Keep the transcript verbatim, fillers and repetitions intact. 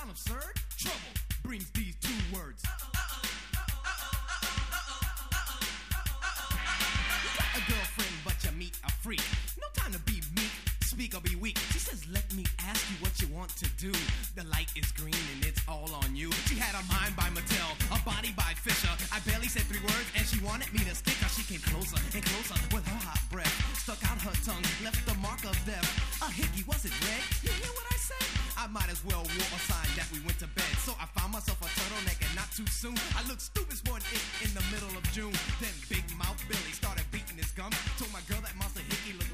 sound absurd? Trouble brings these two words. You got a girlfriend, but you meet a freak. No time to be meek, speak or be weak. She says, let me ask you what you want to do. The light is green and it's all on you. She had a mind by Mattel, a body by Fisher. I barely said three words and she wanted me to stick her. She came closer and closer with her hot breath. Stuck out her tongue, left the mark of death. A hickey, was it red? You hear what I said? I might as well wore a sign that we went to bed. So I found myself a turtleneck and not too soon I looked stupid for an ick in the middle of June. Then Big Mouth Billy started beating his gum. Told my girl that Monster Hickey looked